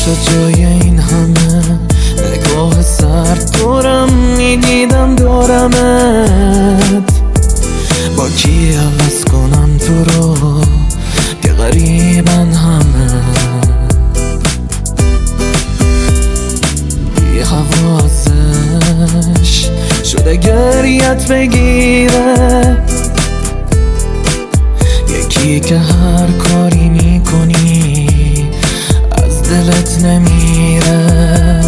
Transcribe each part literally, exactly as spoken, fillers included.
شد جای این همه نگاه سرد دورم میدیدم دورمت. با کی عوض کنم تو رو که غریبن همه، بی حواسش شده گریت بگیره. یکی که هر کاری میکنی از دلت نمیره.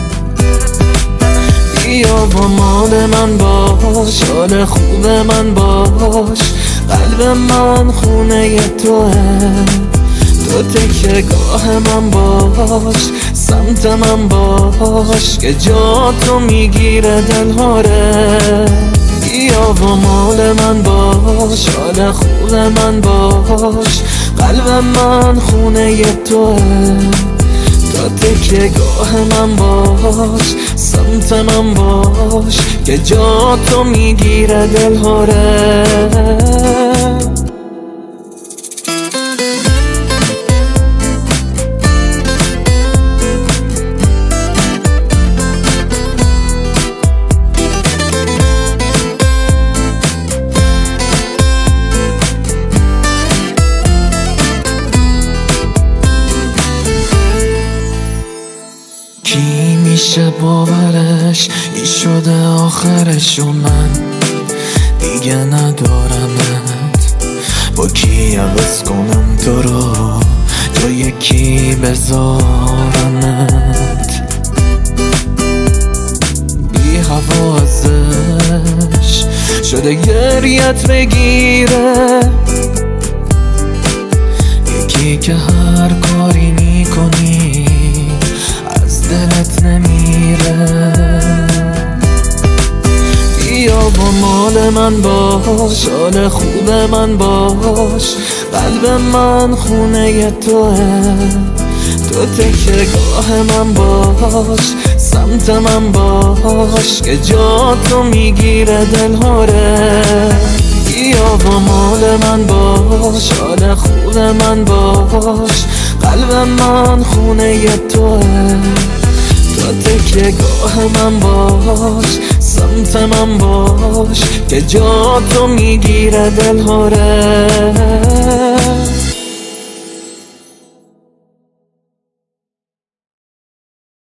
بیا با مال من باش، حال خوب من باش، قلب من خونه توه. تو تکیه گاه من باش، سمت من باش که جا تو میگیره دلهاره. بیا با مال من باش، حال خوب من باش، قلب من خونه توه. تو تکیه گاه من باش، سمت من باش که جا تو میگیره دلهاره. کی میشه باورش این شده آخرش و من دیگه ندارمت. با کی عوض کنم تو رو جای کی بذارمت. بی حواسش شده گریت بگیره. یکی که هر کاری میکنی دلت نمیره. بیا با مال من باش، حال خوب من باش، قلب من خونه توه. تو تکیه گاه من باش، سمت من باش که جا تو میگیره دلهاره. بیا با مال من باش، حال خوب من باش، قلب من خونه توه. تو تکیه گاه من باش، سمت من باش که جا تو میگیره دلهاره.